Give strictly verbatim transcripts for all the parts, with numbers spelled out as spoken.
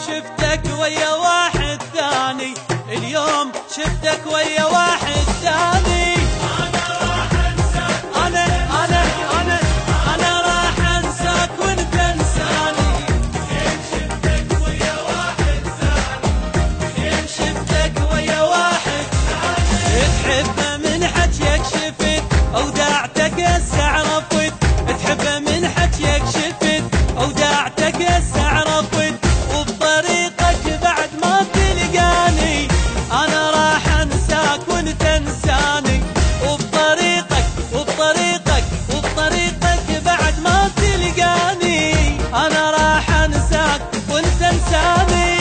شفتك ويا واحد ثاني، اليوم شفتك ويا واحد ثاني. انا راح انساك، انا انا انا انا راح انساك وانت انساني. الحين شفتك ويا واحد ثاني، الحين شفتك ويا واحد ثاني. تحبه من حكيك شفت اودعتك هسه عرفت، تحبه من حكيك شفت اودعتك هسه عرفت، وبطريقك بعد ما تلقاني انا راح انساك وانت انساني. وبطريقك وبطريقك وبطريقك بعد ما تلقاني انا راح انساك وانت انساني.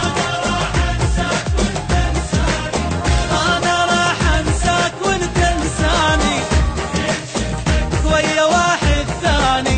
انا راح انساك وانت انساني ويا واحد ثاني.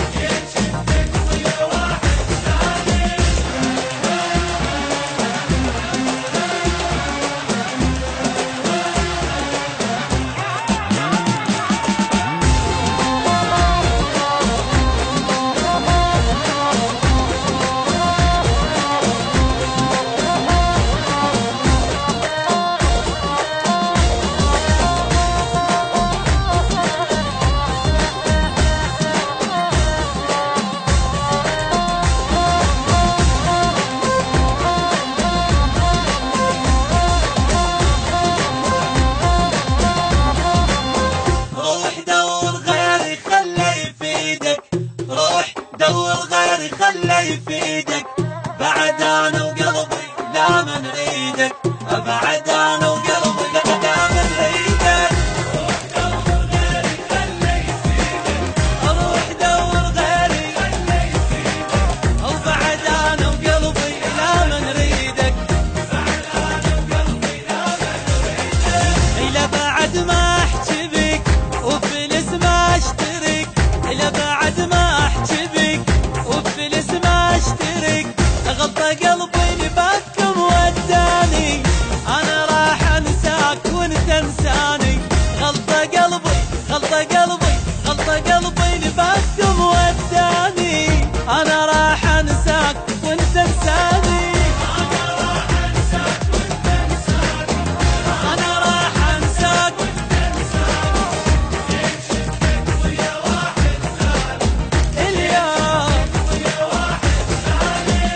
دور غيري خلي يفيدك، بعد انا وقلبي لا ما نريدك، بعد انا وقلبي لا لا ما نريدك. روح دور غيري خلي يفيدك، روح دور غيري خلي يفيدك، وبعد انا وقلبي لا ما نريدك، بعد انا وقلبي لا ما نريدك. الا بعد ما احكي بك وبفلس ما اشترك، الا بعد ما احكي بك وبفلس ما اشترك، غلطة قلبي لباكم وداني انا راح انساك وانت انساني. غلطة قلبي غلطة قلبي غلطة قلبي لباكم وداني انا راح انساك وانت انساني. انا راح انساك وانت انساني، انا راح انساك وانت انساني. الحين شفتك ويا واحد ثاني، اليوم ويا واحد ثاني.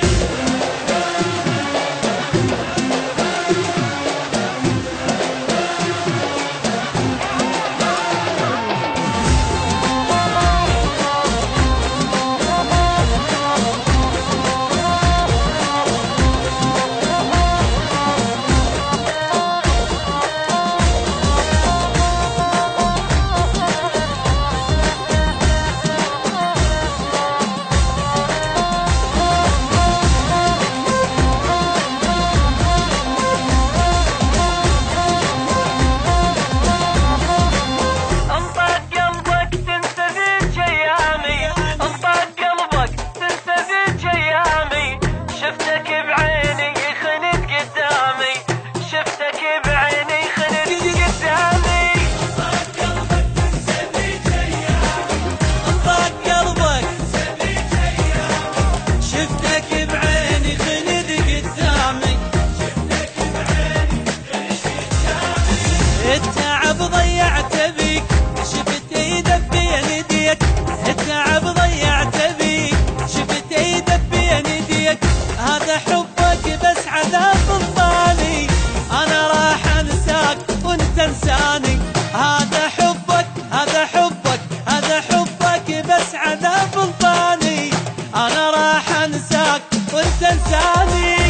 التعب ضيعت بيك شفت ايدك بين يديك، التعب ضيعت بيك شفت ايدك بين يديك، هذا حبك بس عذاب الثاني انا راح انساك وانت انساني. هذا حبك هذا حبك هذا حبك بس عذاب الثاني انا راح انساك وانت انساني.